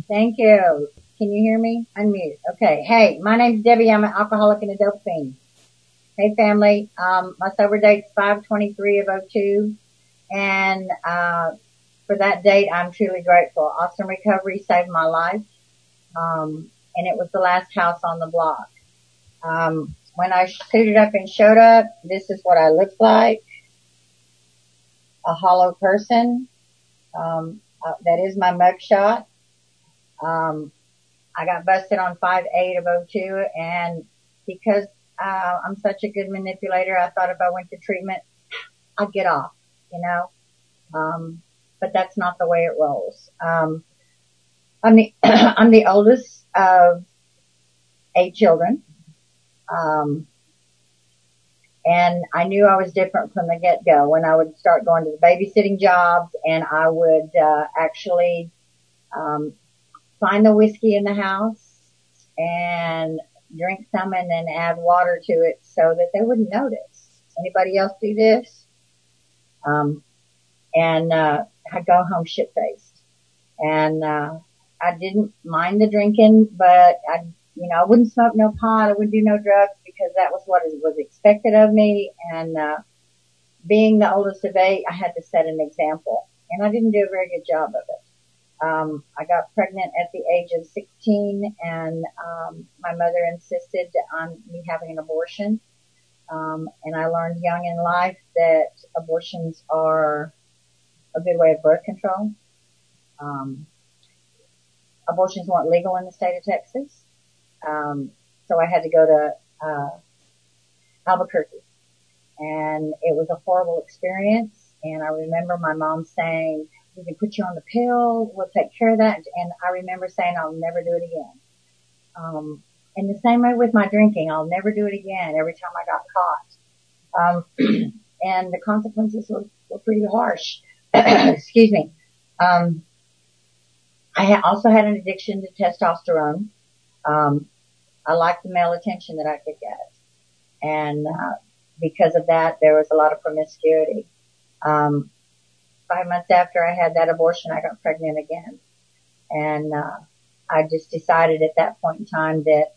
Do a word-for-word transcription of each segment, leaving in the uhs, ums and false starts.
Thank you. Can you hear me? Unmute. Okay. Hey, my name's Debbie. I'm an alcoholic and a dope fiend. Hey, family. Um, my sober date's five twenty-three of oh two. And, uh, for that date, I'm truly grateful. Austin Recovery saved my life. Um, and it was the last house on the block. Um, when I suited up and showed up, this is what I looked like. A hollow person. Um, uh, that is my mugshot. Um, I got busted on five eight of oh two, and because uh, I'm such a good manipulator, I thought if I went to treatment, I'd get off, you know. Um, but that's not the way it rolls. Um, I'm the I'm the oldest of eight children, um, and I knew I was different from the get-go when I would start going to the babysitting jobs, and I would uh, actually um, find the whiskey in the house and drink some and then add water to it so that they wouldn't notice. Anybody else do this? Um, and, uh, I'd go home shit-faced. And, uh, I didn't mind the drinking, but I, you know, I wouldn't smoke no pot. I wouldn't do no drugs because that was what was expected of me. And, uh, being the oldest of eight, I had to set an example. And I didn't do a very good job of it. Um, I got pregnant at the age of sixteen, and um, my mother insisted on me having an abortion. Um, and I learned young in life that abortions are a good way of birth control. Um, abortions weren't legal in the state of Texas, um, so I had to go to uh, Albuquerque, and it was a horrible experience. And I remember my mom saying, "We can put you on the pill. We'll take care of that." And I remember saying, "I'll never do it again." Um, and the same way with my drinking, I'll never do it again. Every time I got caught, um, and the consequences were, were pretty harsh. Excuse me. Um, I ha- also had an addiction to testosterone. Um, I liked the male attention that I could get, and uh, because of that, there was a lot of promiscuity. Um, Five months after I had that abortion, I got pregnant again. And, uh, I just decided at that point in time that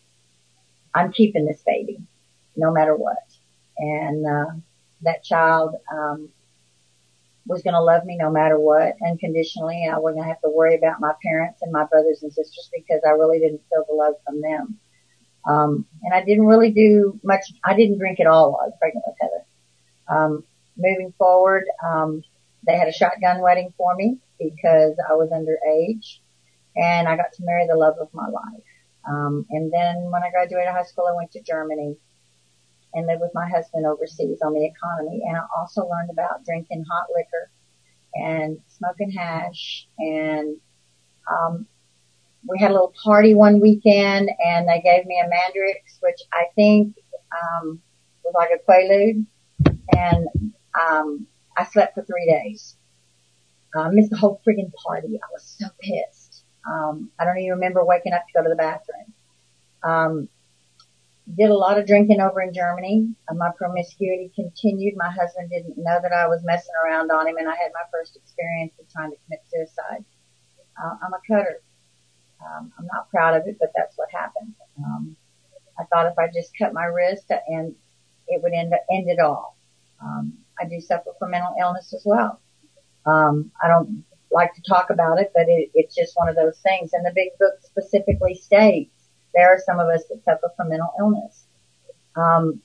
I'm keeping this baby, no matter what. And, uh, that child, um, was gonna love me no matter what, unconditionally. I wouldn't have to worry about my parents and my brothers and sisters because I really didn't feel the love from them. Um, and I didn't really do much, I didn't drink at all while I was pregnant with Heather. Um, moving forward, um, they had a shotgun wedding for me because I was underage, and I got to marry the love of my life. Um, and then when I graduated high school, I went to Germany and lived with my husband overseas on the economy. And I also learned about drinking hot liquor and smoking hash. And um, we had a little party one weekend, and they gave me a Mandrix, which I think um, was like a Quaalude. And um, I slept for three days. I uh, missed the whole friggin' party. I was so pissed. Um, I don't even remember waking up to go to the bathroom. Um, did a lot of drinking over in Germany. Uh, my promiscuity continued. My husband didn't know that I was messing around on him, and I had my first experience of trying to commit suicide. Uh, I'm a cutter. Um, I'm not proud of it, but that's what happened. Um, I thought if I just cut my wrist and it would end, end it all. Um, I do suffer from mental illness as well. Um, I don't like to talk about it, but it, it's just one of those things. And the big book specifically states there are some of us that suffer from mental illness. Um,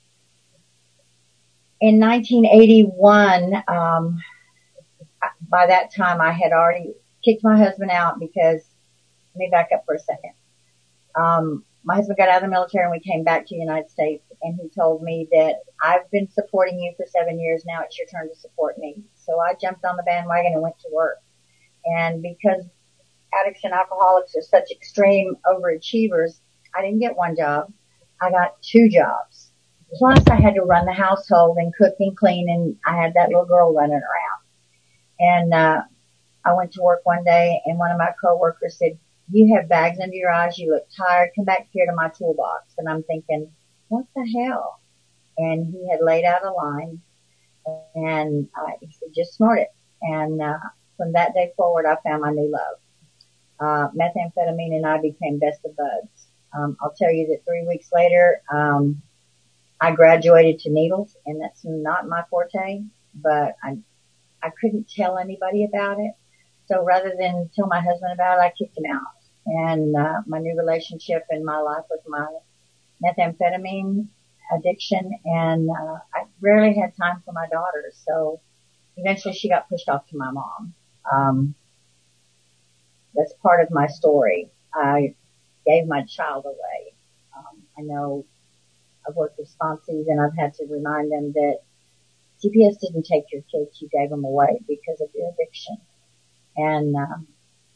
in nineteen eighty-one, um, by that time I had already kicked my husband out because, let me back up for a second. Um, my husband got out of the military and we came back to the United States, and he told me that I've been supporting you for seven years now. It's your turn to support me. So I jumped on the bandwagon and went to work. And because addicts and alcoholics are such extreme overachievers, I didn't get one job. I got two jobs. Plus I had to run the household and cook and clean, and I had that little girl running around. And, uh, I went to work one day, and one of my coworkers said, "You have bags under your eyes. You look tired. Come back here to my toolbox." And I'm thinking, what the hell? And he had laid out a line, and uh, he said, "Just snort it." And uh, from that day forward, I found my new love. uh, methamphetamine and I became best of buds. Um, I'll tell you that three weeks later, um, I graduated to needles, and that's not my forte, but I, I couldn't tell anybody about it. So rather than tell my husband about it, I kicked him out. And, uh, my new relationship in my life with my methamphetamine addiction, and, uh, I rarely had time for my daughters. So eventually she got pushed off to my mom. Um, that's part of my story. I gave my child away. Um, I know I've worked with sponsees, and I've had to remind them that C P S didn't take your kids, you gave them away because of your addiction. And, um,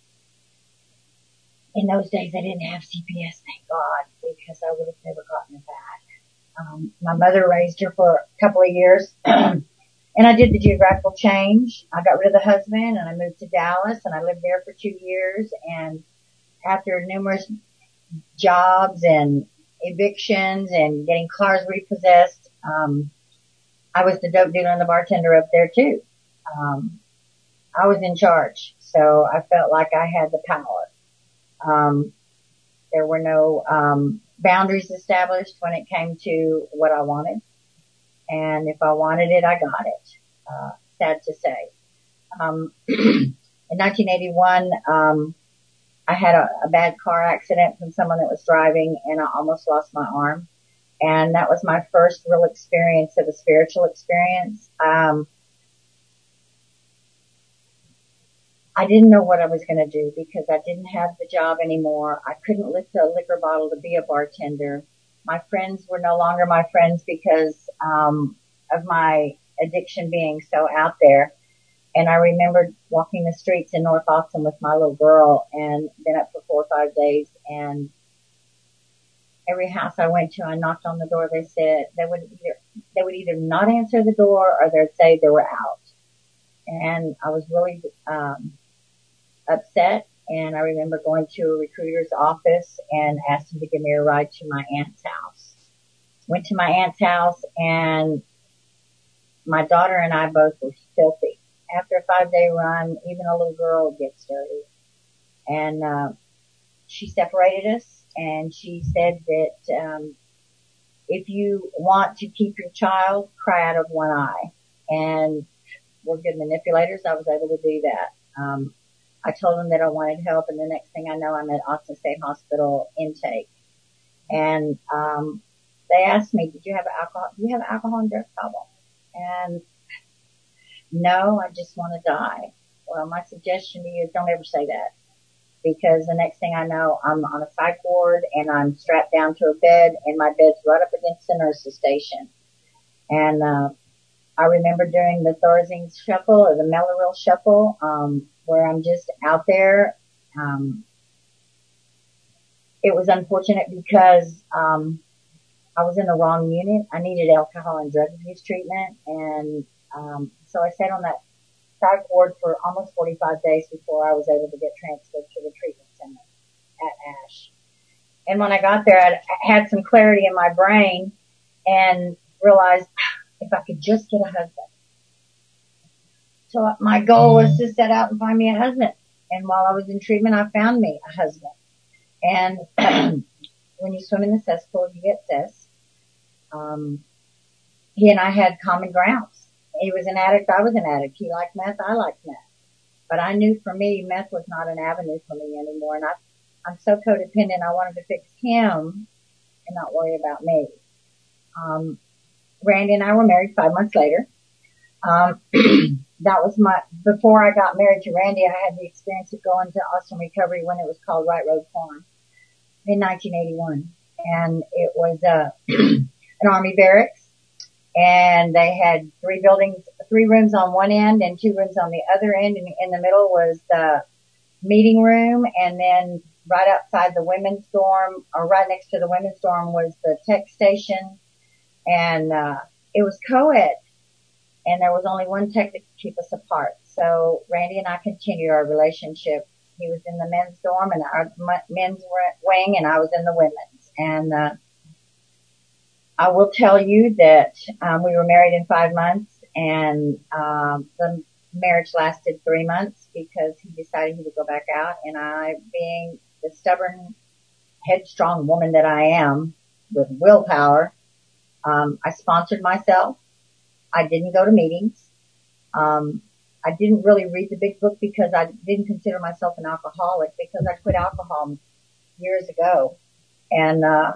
in those days I didn't have C P S, thank God, because I would have never gotten it back. Um, my mother raised her for a couple of years, and I did the geographical change. I got rid of the husband, and I moved to Dallas, and I lived there for two years, and after numerous jobs and evictions and getting cars repossessed, um, I was the dope dealer and the bartender up there too. Um, I was in charge, so I felt like I had the power. Um, there were no, um, boundaries established when it came to what I wanted. And if I wanted it, I got it. Uh, sad to say. Um, in nineteen eighty-one, um, I had a, a bad car accident from someone that was driving, and I almost lost my arm. And that was my first real experience of a spiritual experience. Um, I didn't know what I was going to do because I didn't have the job anymore. I couldn't lift a liquor bottle to be a bartender. My friends were no longer my friends because, um, of my addiction being so out there. And I remembered walking the streets in North Austin with my little girl and been up for four or five days. And every house I went to, I knocked on the door. They said they would either, they would either not answer the door or they'd say they were out. And I was really, um, upset. And I remember going to a recruiter's office and asked him to give me a ride to my aunt's house. Went to my aunt's house, and my daughter and I both were filthy. After a five day run, even a little girl gets dirty. And, uh, she separated us, and she said that, um, if you want to keep your child, cry out of one eye. And we're good manipulators. I was able to do that. Um, I told them that I wanted help, and the next thing I know, I'm at Austin State Hospital intake. And, um, they asked me, did you have alcohol, do you have alcohol and drug problem? And no, I just want to die. Well, my suggestion to you is don't ever say that, because the next thing I know, I'm on a psych ward and I'm strapped down to a bed, and my bed's right up against the nurse's station. And, uh, I remember doing the Thorazine shuffle or the Mellaril shuffle, um, where I'm just out there. Um, it was unfortunate because, um, I was in the wrong unit. I needed alcohol and drug abuse treatment. And, um, so I sat on that psych ward for almost forty-five days before I was able to get transferred to the treatment center at Ash. And when I got there, I had some clarity in my brain and realized if I could just get a husband. So my goal was to set out and find me a husband. And while I was in treatment, I found me a husband. And when you swim in the cesspool, you get cess. Um, he and I had common grounds. He was an addict. I was an addict. He liked meth. I liked meth. But I knew for me, meth was not an avenue for me anymore. And I, I'm so codependent. I wanted to fix him and not worry about me. Um, Randy and I were married five months later. Um, that was my, before I got married to Randy, I had the experience of going to Austin Recovery when it was called Right Road Farm in nineteen eighty-one. And it was, uh, an army barracks, and they had three buildings, three rooms on one end and two rooms on the other end. And in the middle was the meeting room. And then right outside the women's dorm, or right next to the women's dorm, was the tech station. And, uh, it was co-ed, and there was only one tech that could keep us apart. So Randy and I continued our relationship. He was in the men's dorm and our men's wing, and I was in the women's. And, uh, I will tell you that, um, we were married in five months, and, um, the marriage lasted three months because he decided he would go back out. And I, being the stubborn, headstrong woman that I am with willpower, um, I sponsored myself. I didn't go to meetings. Um, I didn't really read the big book because I didn't consider myself an alcoholic because I quit alcohol years ago and, uh,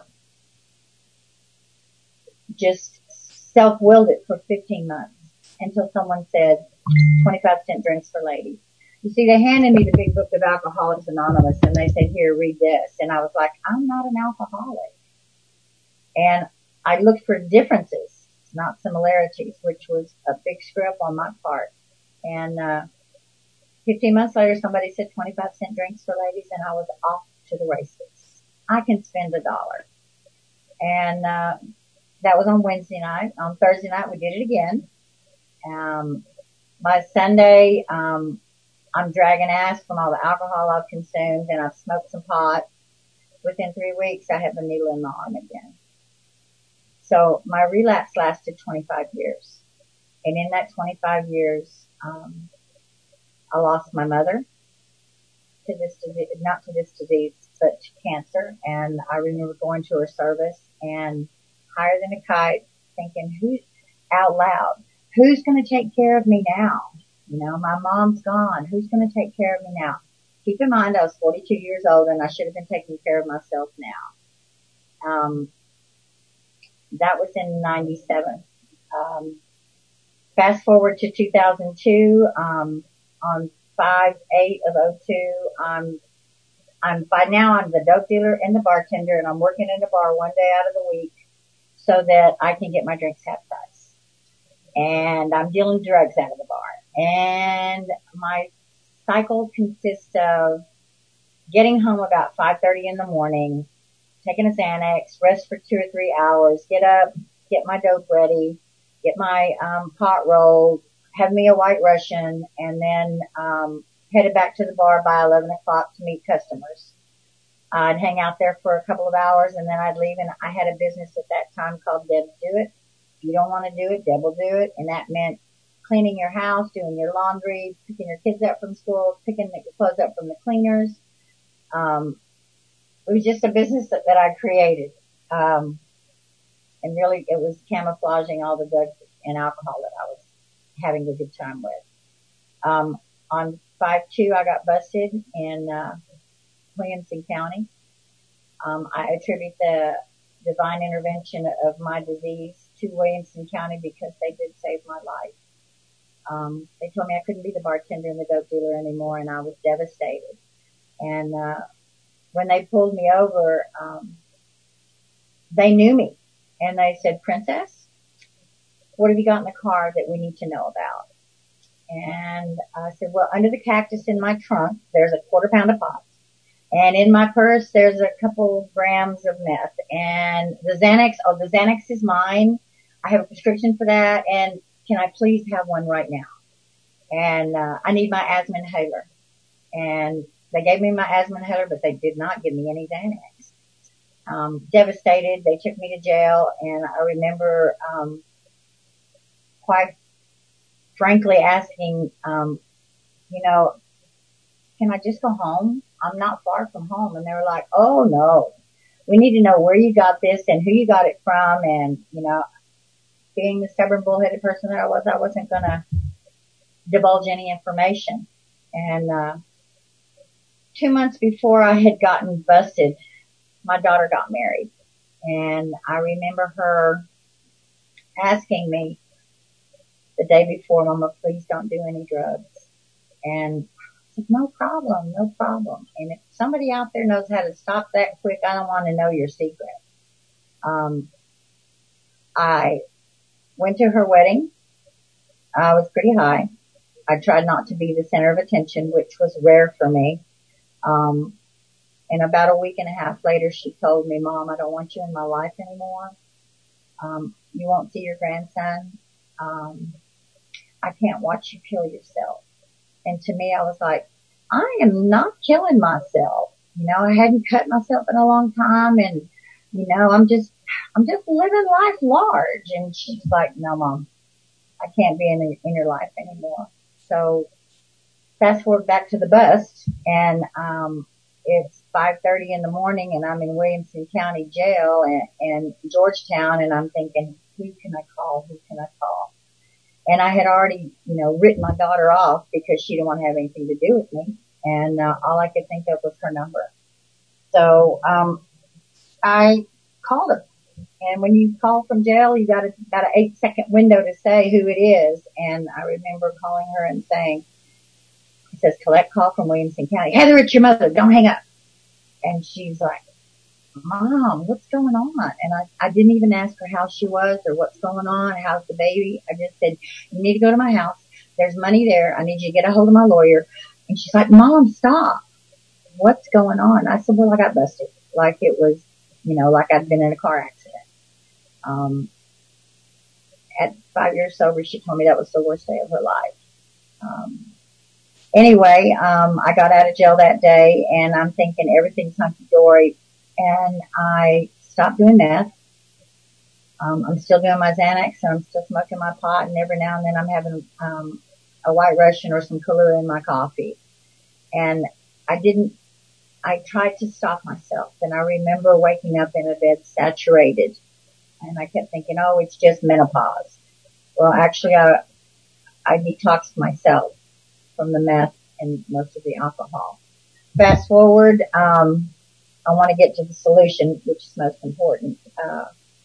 just self-willed it for fifteen months until someone said twenty-five cent drinks for ladies. You see, they handed me the big book of Alcoholics Anonymous and they said, here, read this. And I was like, I'm not an alcoholic. And I looked for differences, not similarities, which was a big screw up on my part. And, uh, fifteen months later, somebody said twenty-five cent drinks for ladies and I was off to the races. I can spend a dollar. And, uh, that was on Wednesday night. On Thursday night, we did it again. Um, by Sunday, um, I'm dragging ass from all the alcohol I've consumed and I've smoked some pot. Within three weeks, I have a needle in my arm again. So my relapse lasted twenty-five years. And in that twenty-five years, um, I lost my mother to this disease, not to this disease, but to cancer. And I remember going to her service and higher than a kite thinking, who, out loud, who's going to take care of me now? You know, my mom's gone. Who's going to take care of me now? Keep in mind, I was forty-two years old and I should have been taking care of myself now. Um, that was in ninety-seven. Um, fast forward to two thousand two, um, on five eight of oh two, I'm, I'm, by now I'm the dope dealer and the bartender and I'm working in a bar one day out of the week so that I can get my drinks half price. And I'm dealing drugs out of the bar. And my cycle consists of getting home about five thirty in the morning, taking a Xanax, rest for two or three hours, get up, get my dope ready, get my um pot rolled, have me a White Russian, and then um headed back to the bar by eleven o'clock to meet customers. I'd hang out there for a couple of hours and then I'd leave, and I had a business at that time called Deb Do It. If you don't want to do it, Deb will do it. And that meant cleaning your house, doing your laundry, picking your kids up from school, picking your clothes up from the cleaners. Um, it was just a business that, that I created. Um, and really it was camouflaging all the drugs and alcohol that I was having a good time with. Um, on five two, I got busted in, uh, Williamson County. Um, I attribute the divine intervention of my disease to Williamson County because they did save my life. Um, they told me I couldn't be the bartender and the dope dealer anymore, and I was devastated. And uh, when they pulled me over, um, they knew me, and they said, "Princess, what have you got in the car that we need to know about?" And I said, "Well, under the cactus in my trunk, there's a quarter pound of pot. And in my purse, there's a couple grams of meth. And the Xanax, oh, the Xanax is mine. I have a prescription for that. And can I please have one right now? And, uh, I need my asthma inhaler." And they gave me my asthma inhaler, but they did not give me any Xanax. Um, devastated. They took me to jail. And I remember, um, quite frankly asking, um, you know, can I just go home? I'm not far from home. And they were like, "Oh no, we need to know where you got this and who you got it from." And, you know, being the stubborn bullheaded person that I was, I wasn't going to divulge any information. And, uh, two months before I had gotten busted, my daughter got married. And I remember her asking me the day before, "Mama, please don't do any drugs." And I said, "No problem, no problem." And if somebody out there knows how to stop that quick, I don't want to know your secret. Um, I went to her wedding. I was pretty high. I tried not to be the center of attention, which was rare for me. Um, and about a week and a half later, she told me, "Mom, I don't want you in my life anymore. Um, you won't see your grandson. Um, I can't watch you kill yourself." And to me, I was like, I am not killing myself. You know, I hadn't cut myself in a long time, and, you know, I'm just, I'm just living life large. And she's like, "No, Mom, I can't be in, in your life anymore." so fast forward back to the bus, and um, it's five thirty in the morning, and I'm in Williamson County Jail in, in Georgetown, and I'm thinking, who can I call? Who can I call? And I had already, you know, written my daughter off because she didn't want to have anything to do with me, and uh, all I could think of was her number. So um, I called her. And when you call from jail, you got a, got an eight second window to say who it is. And I remember calling her and saying, it says collect call from Williamson County. Heather, it's your mother. Don't hang up. And she's like, Mom, what's going on? And I, I didn't even ask her how she was or what's going on. How's the baby? I just said, you need to go to my house. There's money there. I need you to get a hold of my lawyer. And she's like, Mom, stop. What's going on? I said, well, I got busted. Like it was, you know, like I'd been in a car accident. Um, at five years sober, she told me that was the worst day of her life. Um, anyway, um, I got out of jail that day, and I'm thinking everything's hunky-dory, and I stopped doing meth. Um, I'm still doing my Xanax, and I'm still smoking my pot, and every now and then I'm having um, a White Russian or some Kahlua in my coffee. And I didn't, I tried to stop myself, and I remember waking up in a bed saturated. And I kept thinking, oh, it's just menopause. Well, actually, I, I detoxed myself from the meth and most of the alcohol. Fast forward, um, I want to get to the solution, which is most important. Uh,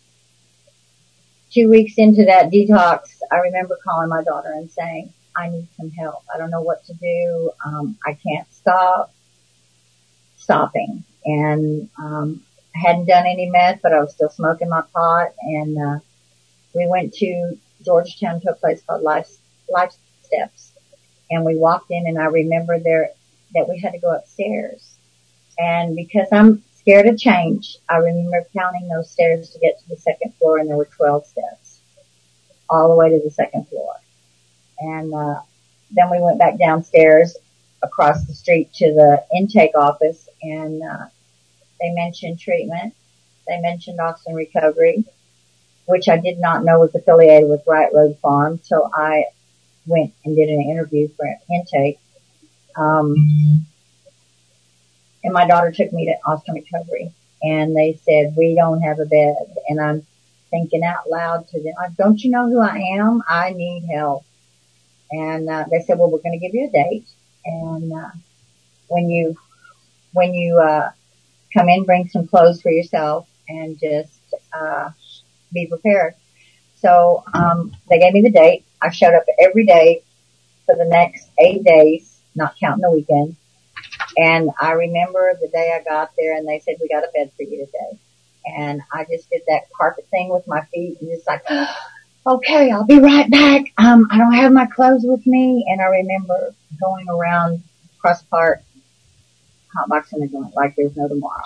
two weeks into that detox, I remember calling my daughter and saying, I need some help. I don't know what to do. Um, I can't stop stopping. And, um, I hadn't done any meth, but I was still smoking my pot, and uh we went to Georgetown to a place called Life, Life Steps, and we walked in, and I remember there that we had to go upstairs, and because I'm scared of change, I remember counting those stairs to get to the second floor, and there were twelve steps all the way to the second floor. And uh then we went back downstairs across the street to the intake office, and uh they mentioned treatment. They mentioned Austin Recovery, which I did not know was affiliated with Right Road Farm till I went and did an interview for intake. Um, and my daughter took me to Austin Recovery, and they said, we don't have a bed. And I'm thinking out loud to them, don't you know who I am? I need help. And uh, they said, well, we're going to give you a date. And uh, when you, when you, uh, come in, bring some clothes for yourself, and just uh be prepared. So um they gave me the date. I showed up every day for the next eight days, not counting the weekend. And I remember the day I got there, and they said, we got a bed for you today. And I just did that carpet thing with my feet, and just like, okay, I'll be right back. Um, I don't have my clothes with me. And I remember going around Cross Park, hotboxing the joint like there's no tomorrow.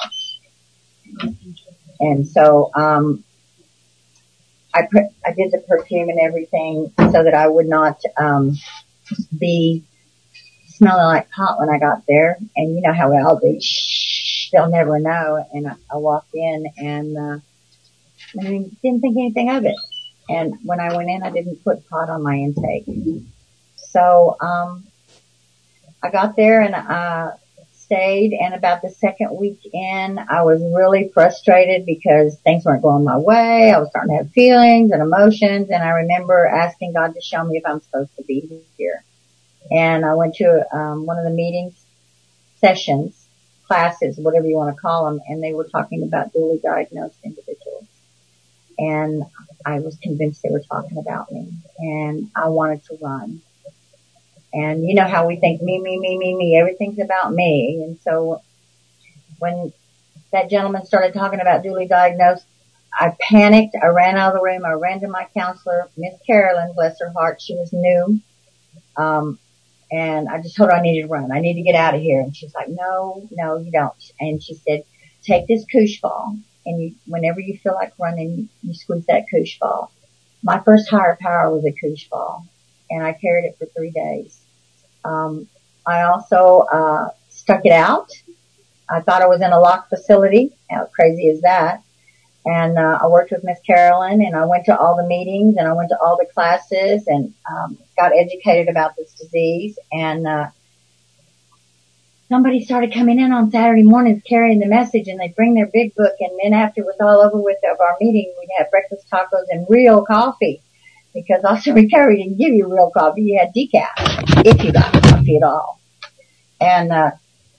And so, um, I put, I did the perfume and everything so that I would not, um, be smelling like pot when I got there. And you know how we all do. Shh, they'll never know. And I, I walked in, and, uh, I mean, didn't think anything of it. And when I went in, I didn't put pot on my intake. So, um, I got there, and, uh, stayed, and about the second week in, I was really frustrated because things weren't going my way. I was starting to have feelings and emotions, and I remember asking God to show me if I'm supposed to be here. And I went to um, one of the meetings, sessions, classes, whatever you want to call them, and they were talking about dually diagnosed individuals. And I was convinced they were talking about me, and I wanted to run. And you know how we think, me, me, me, me, me, everything's about me. And so when that gentleman started talking about dually diagnosed, I panicked. I ran out of the room. I ran to my counselor, Miss Carolyn, bless her heart. She was new. Um, and I just told her I needed to run. I need to get out of here. And she's like, no, no, you don't. And she said, take this koosh ball, and you, whenever you feel like running, you squeeze that koosh ball. My first higher power was a koosh ball, and I carried it for three days. Um, I also, uh, stuck it out. I thought I was in a locked facility. How crazy is that? And uh, I worked with Miss Carolyn, and I went to all the meetings, and I went to all the classes, and um, got educated about this disease. And uh, somebody started coming in on Saturday mornings carrying the message, and they'd bring their big book, and then after it was all over with of our meeting, we'd have breakfast tacos and real coffee, because Austin Recovery didn't give you real coffee. You had decaf, if you got coffee at all. And uh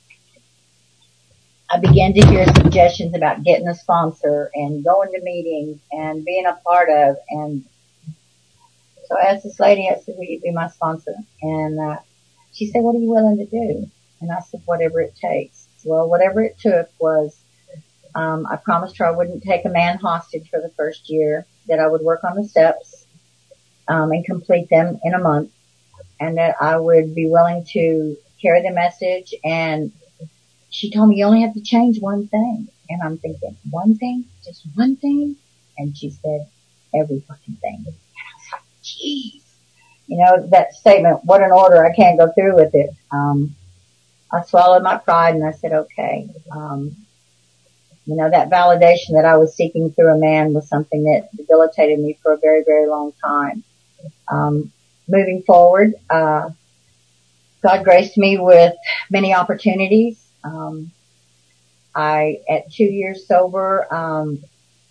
I began to hear suggestions about getting a sponsor and going to meetings and being a part of. And so I asked this lady, I said, will you be my sponsor? And uh, she said, what are you willing to do? And I said, whatever it takes. Well, whatever it took was, um, I promised her I wouldn't take a man hostage for the first year, that I would work on the steps, um, and complete them in a month, and that I would be willing to carry the message. And she told me, you only have to change one thing. And I'm thinking, one thing? Just one thing? And she said, every fucking thing. And I was like, geez. You know, that statement, what an order, I can't go through with it. Um, I swallowed my pride and I said, okay. Um, you know, that validation that I was seeking through a man was something that debilitated me for a very, very long time. Um, moving forward, uh, God graced me with many opportunities. Um, I, at two years sober, um,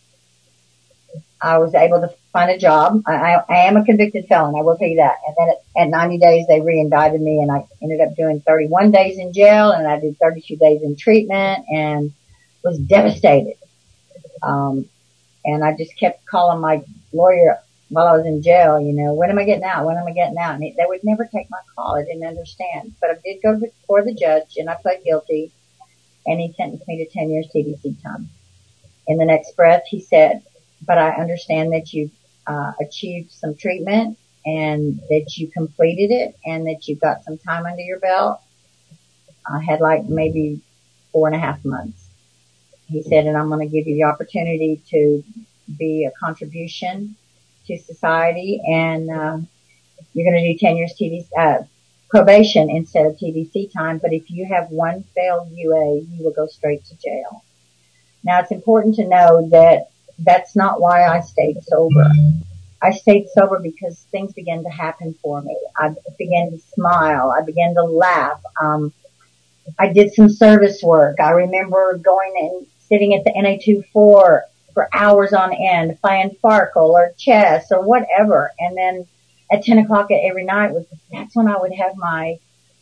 I was able to find a job. I, I am a convicted felon, I will tell you that. And then at, at ninety days, they re-indicted me, and I ended up doing thirty-one days in jail, and I did thirty-two days in treatment, and was devastated. Um, and I just kept calling my lawyer while I was in jail, you know, when am I getting out? When am I getting out? And it, they would never take my call. I didn't understand. But I did go before the judge, and I pled guilty, and he sentenced me to ten years T D C time. In the next breath, he said, but I understand that you uh, achieved some treatment, and that you completed it, and that you got some time under your belt. I had like maybe four and a half months. He said, and I'm going to give you the opportunity to be a contribution to society, and uh, you're going to do ten years T D C, uh, probation instead of T D C time. But if you have one failed U A, you will go straight to jail. Now, it's important to know that that's not why I stayed sober. I stayed sober because things began to happen for me. I began to smile. I began to laugh. Um, I did some service work. I remember going and sitting at the N A twenty-four for hours on end, playing Farkle or chess or whatever. And then at ten o'clock every night, was that's when I would have my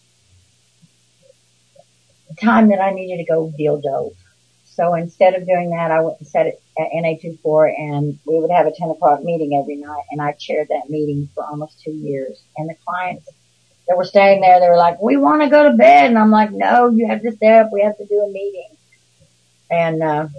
time that I needed to go deal dope. So instead of doing that, I went and sat at N A twenty-four, and we would have a ten o'clock meeting every night, and I chaired that meeting for almost two years. And the clients that were staying there, they were like, we want to go to bed. And I'm like, no, you have to stay up. We have to do a meeting. And uh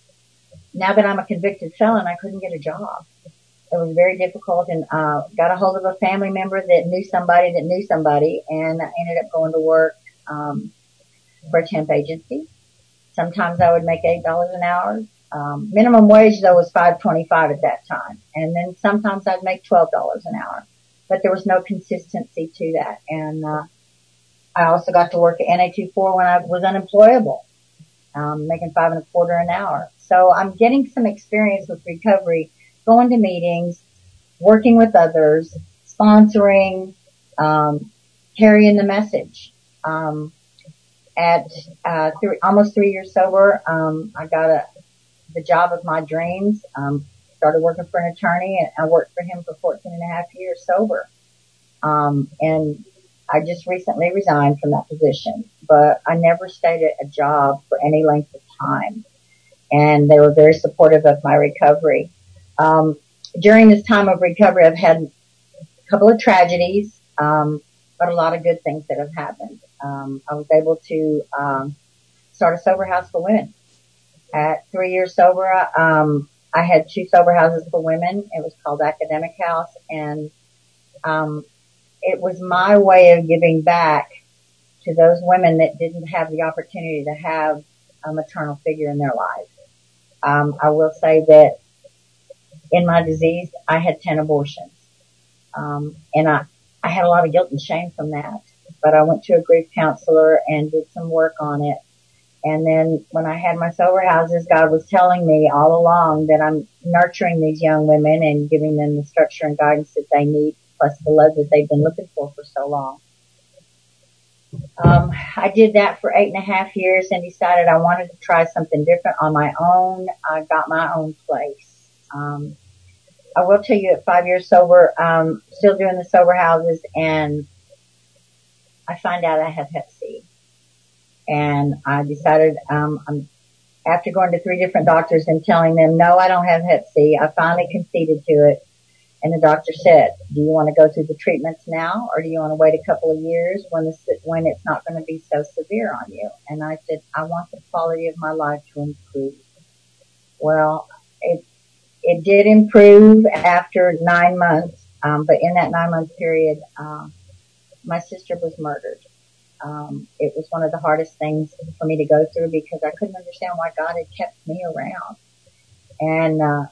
now that I'm a convicted felon, I couldn't get a job. It was very difficult, and uh got a hold of a family member that knew somebody that knew somebody, and I ended up going to work um for a temp agency. Sometimes I would make eight dollars an hour. Um, minimum wage, though, was five twenty-five at that time. And then sometimes I'd make twelve dollars an hour. But there was no consistency to that. And uh I also got to work at N A twenty-four when I was unemployable, um, making five and a quarter an hour. So I'm getting some experience with recovery, going to meetings, working with others, sponsoring, um, carrying the message. Um, at uh three, almost three years sober, um, I got a the job of my dreams. Um, started working for an attorney, and I worked for him for fourteen and a half years sober. Um, and I just recently resigned from that position, but I never stayed at a job for any length of time. And they were very supportive of my recovery. Um, during this time of recovery, I've had a couple of tragedies, um, but a lot of good things that have happened. Um, I was able to, um, start a sober house for women. At three years sober, um, I had two sober houses for women. It was called Academic House, and, um, it was my way of giving back to those women that didn't have the opportunity to have a maternal figure in their life. Um, I will say that in my disease, I had ten abortions. Um, and I, I had a lot of guilt and shame from that. But I went to a grief counselor and did some work on it. And then when I had my sober houses, God was telling me all along that I'm nurturing these young women and giving them the structure and guidance that they need, plus the love that they've been looking for for so long. Um, I did that for eight and a half years and decided I wanted to try something different on my own. I got my own place. Um, I will tell you at five years sober, um, still doing the sober houses, and I find out I have hep C. And I decided, um, I'm, after going to three different doctors and telling them, no, I don't have hep C, I finally conceded to it. And the doctor said, do you want to go through the treatments now, or do you want to wait a couple of years when the, when it's not going to be so severe on you? And I said, I want the quality of my life to improve. Well, it, it did improve after nine months. Um, but in that nine month period, um, my sister was murdered. Um, it was one of the hardest things for me to go through because I couldn't understand why God had kept me around. And, uh,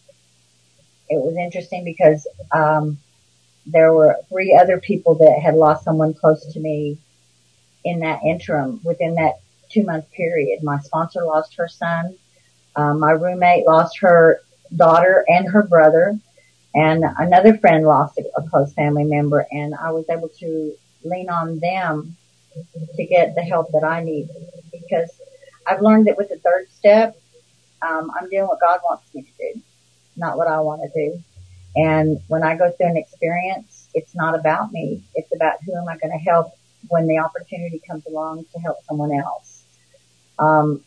it was interesting because, um, there were three other people that had lost someone close to me in that interim within that two month period. My sponsor lost her son. Um, my roommate lost her daughter and her brother, and another friend lost a, a close family member, and I was able to lean on them to get the help that I needed, because I've learned that with the third step, um, I'm doing what God wants me to do, not what I want to do. And when I go through an experience, it's not about me. It's about who am I going to help when the opportunity comes along to help someone else. Um,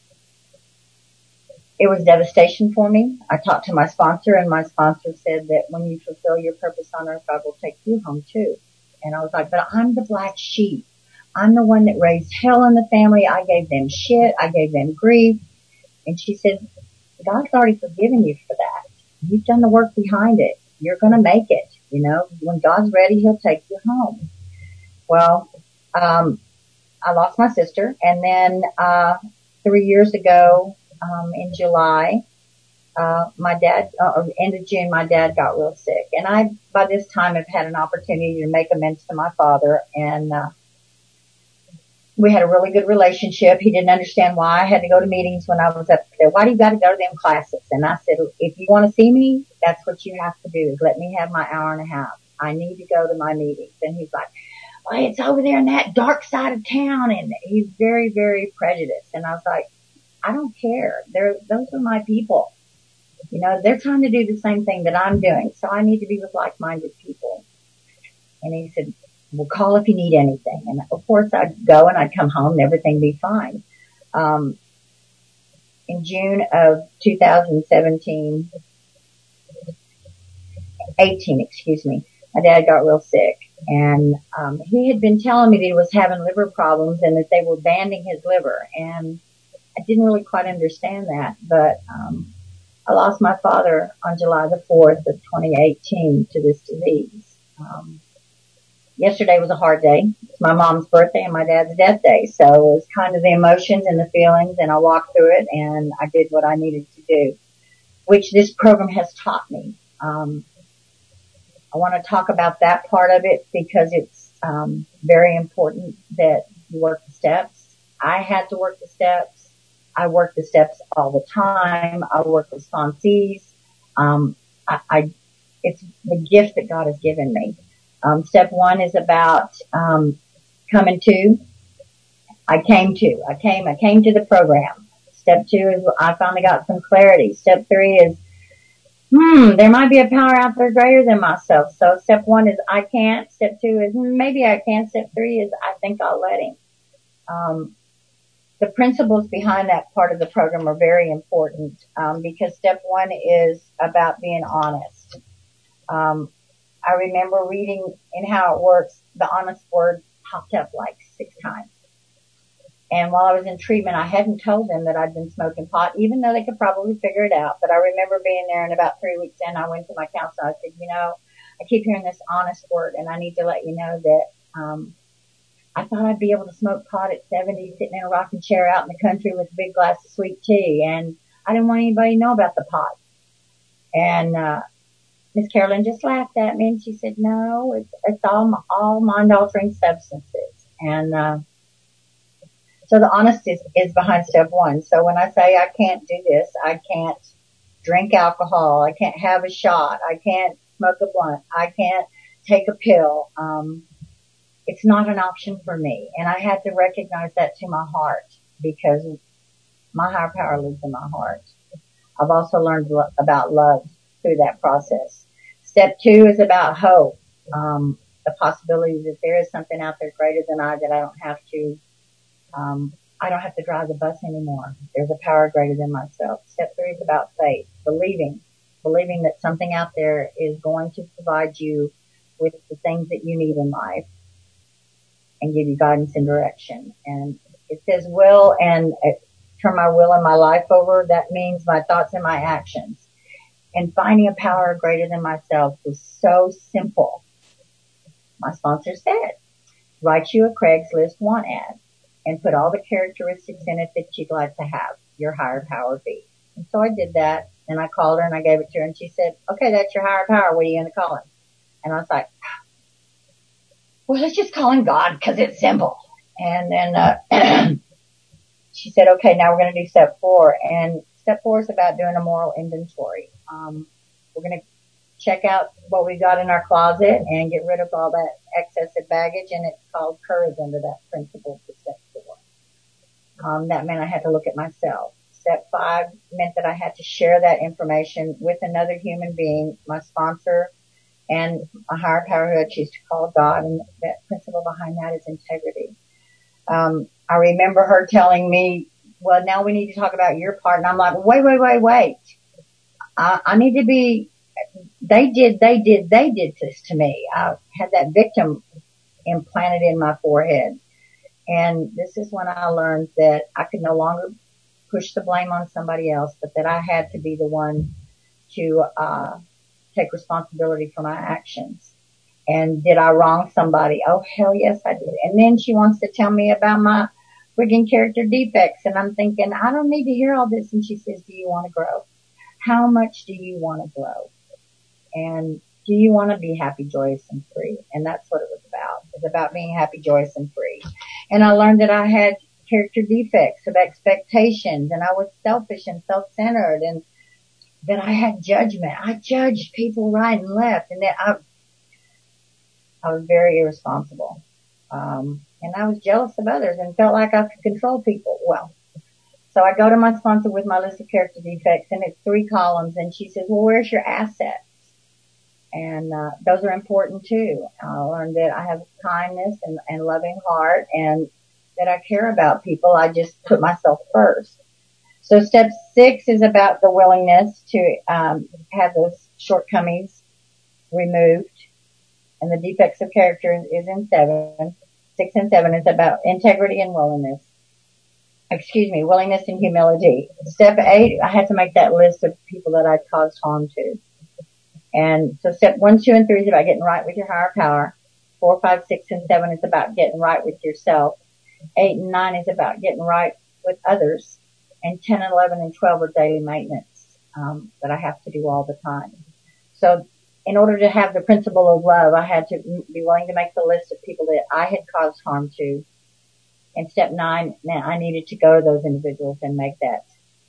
it was devastation for me. I talked to my sponsor, and my sponsor said that when you fulfill your purpose on earth, God will take you home too. And I was like, but I'm the black sheep. I'm the one that raised hell in the family. I gave them shit. I gave them grief. And she said, God's already forgiven you for that. You've done the work behind it. You're going to make it. You know, when God's ready, he'll take you home. Well, um, I lost my sister. And then, uh, three years ago, um, in July, uh, my dad, uh, end of June, my dad got real sick. And I, by this time, have had an opportunity to make amends to my father. And, uh, we had a really good relationship. He didn't understand why I had to go to meetings when I was up there. Why do you got to go to them classes? And I said, if you want to see me, that's what you have to do, is let me have my hour and a half. I need to go to my meetings. And he's like, well, it's over there in that dark side of town. And he's very, very prejudiced. And I was like, I don't care. They're, those are my people. You know, they're trying to do the same thing that I'm doing. So I need to be with like-minded people. And he said, well, call if you need anything. And of course I'd go and I'd come home and everything would be fine. Um, in June of two thousand seventeen, eighteen, excuse me, my dad got real sick, and, um, he had been telling me that he was having liver problems and that they were banding his liver. And I didn't really quite understand that, but, um, I lost my father on July the fourth of twenty eighteen to this disease. Um, Yesterday was a hard day. It's my mom's birthday and my dad's death day. So it was kind of the emotions and the feelings, and I walked through it and I did what I needed to do, which this program has taught me. Um, I want to talk about that part of it because it's, um, very important that you work the steps. I had to work the steps. I work the steps all the time. I work with sponsees. Um, I, I, it's the gift that God has given me. Um, step one is about, um, coming to. I came to. I came, I came to the program. Step two is I finally got some clarity. Step three is, hmm, there might be a power out there greater than myself. So step one is I can't. Step two is hmm, maybe I can. Step three is I think I'll let him. Um, the principles behind that part of the program are very important, um, because step one is about being honest. Um, I remember reading in How It Works, the honest word popped up like six times. And while I was in treatment, I hadn't told them that I'd been smoking pot, even though they could probably figure it out. But I remember being there, and about three weeks in, I went to my counselor. I said, you know, I keep hearing this honest word, and I need to let you know that, um, I thought I'd be able to smoke pot at seventy, sitting in a rocking chair out in the country with a big glass of sweet tea. And I didn't want anybody to know about the pot. And, uh, Miss Carolyn just laughed at me and she said, no, it's, it's all, all mind altering substances. And, uh, So the honesty is, is behind step one. So when I say I can't do this, I can't drink alcohol, I can't have a shot, I can't smoke a blunt, I can't take a pill, um, it's not an option for me. And I had to recognize that to my heart, because my higher power lives in my heart. I've also learned lo- about love through that process. Step two is about hope. Um, the possibility that there is something out there greater than I, that I don't have to, um, I don't have to drive the bus anymore. There's a power greater than myself. Step three is about faith, believing, believing that something out there is going to provide you with the things that you need in life and give you guidance and direction. And it says will, and uh, turn my will and my life over. That means my thoughts and my actions. And finding a power greater than myself was so simple. My sponsor said, write you a Craigslist want ad and put all the characteristics in it that you'd like to have your higher power be. And so I did that, and I called her and I gave it to her, and she said, okay, that's your higher power. What are you going to call him? And I was like, well, let's just call him God, because it's simple. And then uh she said, okay, now we're going to do step four. And step four is about doing a moral inventory. Um, we're going to check out what we got in our closet and get rid of all that excessive baggage. And it's called courage under that principle for step four. Um, that meant I had to look at myself. Step five meant that I had to share that information with another human being, my sponsor, and a higher power who I choose to call God. And that principle behind that is integrity. Um, I remember her telling me, well, now we need to talk about your part. And I'm like, wait, wait, wait, wait. I, I need to be, they did, they did, they did this to me. I had that victim implanted in my forehead. And this is when I learned that I could no longer push the blame on somebody else, but that I had to be the one to, uh, take responsibility for my actions. And did I wrong somebody? Oh, hell yes, I did. And then she wants to tell me about my friggin' character defects. And I'm thinking, I don't need to hear all this. And she says, do you want to grow? How much do you want to grow? And do you want to be happy, joyous, and free? And that's what it was about. It was about being happy, joyous, and free. And I learned that I had character defects of expectations, and I was selfish and self-centered, and that I had judgment. I judged people right and left, and that I I was very irresponsible. Um, and I was jealous of others and felt like I could control people. Well, so I go to my sponsor with my list of character defects, and it's three columns, and she says, well, where's your assets? And, uh, those are important too. I learned that I have kindness and, and loving heart, and that I care about people. I just put myself first. So step six is about the willingness to, um, have those shortcomings removed. And the defects of character is in seven. Six and seven is about integrity and willingness. Excuse me, willingness and humility. Step eight, I had to make that list of people that I'd caused harm to. And so step one, two, and three is about getting right with your higher power. Four, five, six, and seven is about getting right with yourself. Eight and nine is about getting right with others. And ten and eleven and twelve are daily maintenance, um, that I have to do all the time. So in order to have the principle of love, I had to be willing to make the list of people that I had caused harm to. And step nine, now I needed to go to those individuals and make that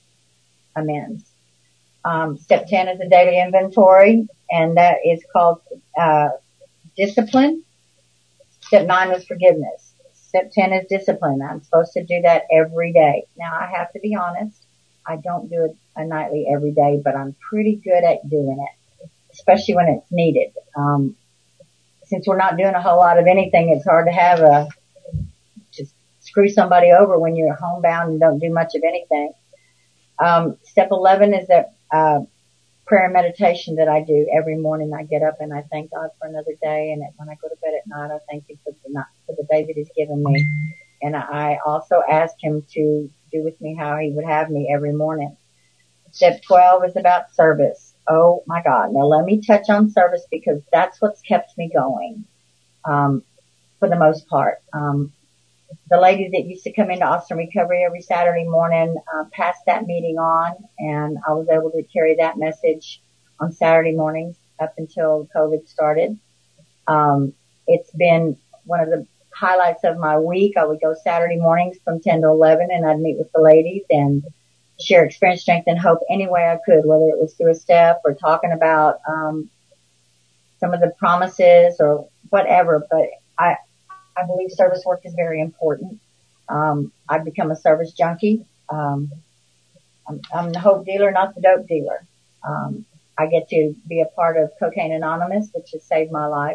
amends. Um, step ten is a daily inventory, and that is called uh discipline. Step nine was forgiveness. Step ten is discipline. I'm supposed to do that every day. Now I have to be honest, I don't do it a nightly every day, but I'm pretty good at doing it, especially when it's needed. Um, since we're not doing a whole lot of anything, it's hard to have a, just screw somebody over when you're homebound and don't do much of anything. Um, step eleven is that, uh, prayer and meditation that I do every morning. I get up and I thank God for another day. And when I go to bed at night, I thank Him for the, night, for the day that He's given me. And I also ask Him to do with me how He would have me every morning. Step twelve is about service. Oh my God. Now let me touch on service, because that's what's kept me going, um, for the most part. Um, the lady that used to come into Austin Recovery every Saturday morning, uh, passed that meeting on, and I was able to carry that message on Saturday mornings up until COVID started. Um, it's been one of the highlights of my week. I would go Saturday mornings from ten to eleven, and I'd meet with the ladies and share experience, strength, and hope any way I could, whether it was through a step or talking about um some of the promises or whatever. But I I believe service work is very important. Um, I've become a service junkie. Um, I'm, I'm the hope dealer, not the dope dealer. Um, I get to be a part of Cocaine Anonymous, which has saved my life.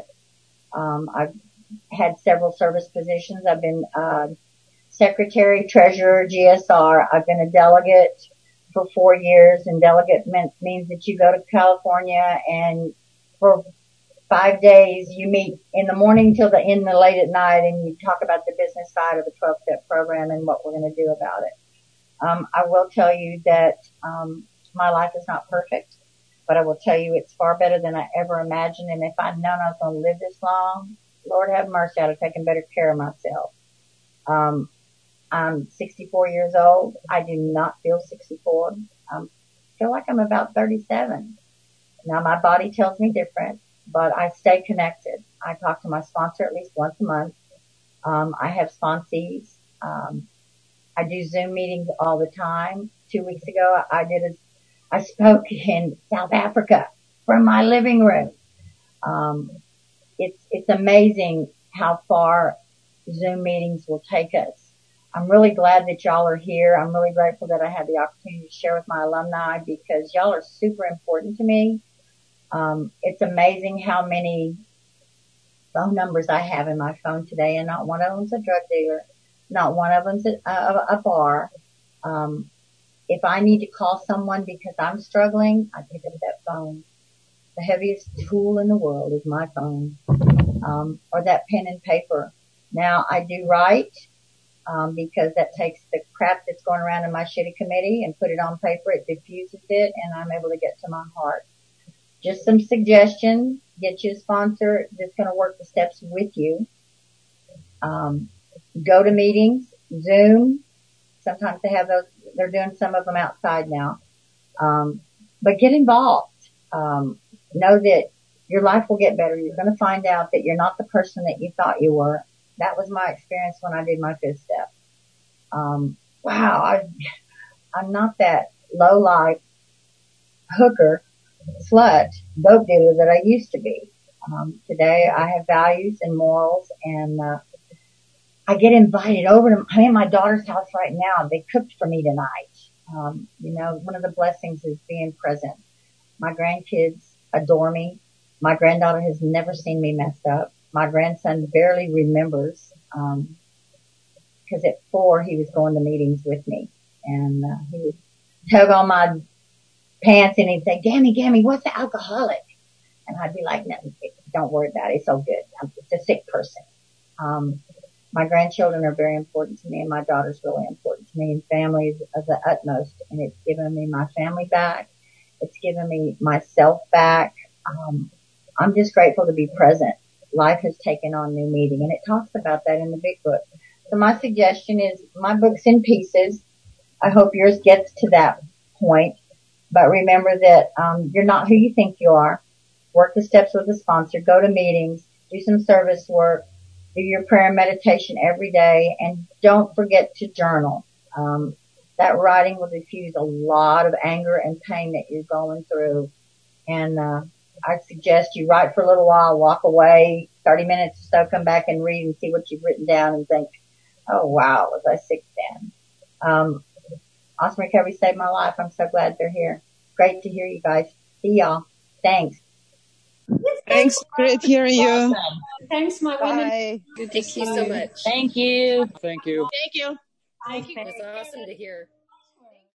Um, I've had several service positions. I've been uh, secretary, treasurer, G S R. I've been a delegate for four years, and delegate meant, means that you go to California and for five days you meet in the morning till the in the late at night, and you talk about the business side of the twelve-step program and what we're going to do about it. Um, I will tell you that um, my life is not perfect, but I will tell you it's far better than I ever imagined. And if I'd known I was going to live this long, Lord have mercy, I'd have taken better care of myself. Um, I'm sixty-four years old. I do not feel sixty-four. I feel like I'm about thirty-seven. Now my body tells me different, but I stay connected. I talk to my sponsor at least once a month. Um, I have sponsees. Um, I do Zoom meetings all the time. Two weeks ago, I did a, I spoke in South Africa from my living room. Um, it's, it's amazing how far Zoom meetings will take us. I'm really glad that y'all are here. I'm really grateful that I had the opportunity to share with my alumni because y'all are super important to me. Um, it's amazing how many phone numbers I have in my phone today, and not one of them's a drug dealer. Not one of them's a, a, a bar. Um, if I need to call someone because I'm struggling, I pick up that phone. The heaviest tool in the world is my phone, um, or that pen and paper. Now I do write, um, because that takes the crap that's going around in my shitty committee and put it on paper. It diffuses it, and I'm able to get to my heart. Just some suggestions. Get you a sponsor that's going to work the steps with you. Um, go to meetings, Zoom. Sometimes they have those, they're doing some of them outside now. Um, but get involved. Um, know that your life will get better. You're going to find out that you're not the person that you thought you were. That was my experience when I did my fifth step. Um, wow, I, I'm not that low life hooker, slut, dope dealer that I used to be. Um, today I have values and morals, and, uh, I get invited over to, I'm in my daughter's house right now. They cooked for me tonight. Um, you know, one of the blessings is being present. My grandkids adore me. My granddaughter has never seen me messed up. My grandson barely remembers, um, cause at four he was going to meetings with me, and, uh, he would tug on my pants and he'd say, Gammy, Gammy, what's the alcoholic? And I'd be like, no, don't worry about it. It's all good. I'm just a sick person. Um, My grandchildren are very important to me, and my daughter's really important to me, and family is of the utmost. And it's given me my family back. It's given me myself back. Um, I'm just grateful to be present. Life has taken on new meaning, and it talks about that in the big book. So my suggestion is my book's in pieces. I hope yours gets to that point. But remember that um, you're not who you think you are. Work the steps with a sponsor. Go to meetings. Do some service work. Do your prayer and meditation every day, and don't forget to journal. Um, that writing will diffuse a lot of anger and pain that you're going through. And uh, I suggest you write for a little while, walk away, thirty minutes or so, come back and read and see what you've written down and think, oh, wow, was I sick then? Um, Awesome Recovery saved my life. I'm so glad they're here. Great to hear you guys. See y'all. Thanks. Thanks. Great hearing you. Awesome. Thanks, my women. Bye. Thank you so much. Thank you. Thank you. Thank you. It was awesome to hear.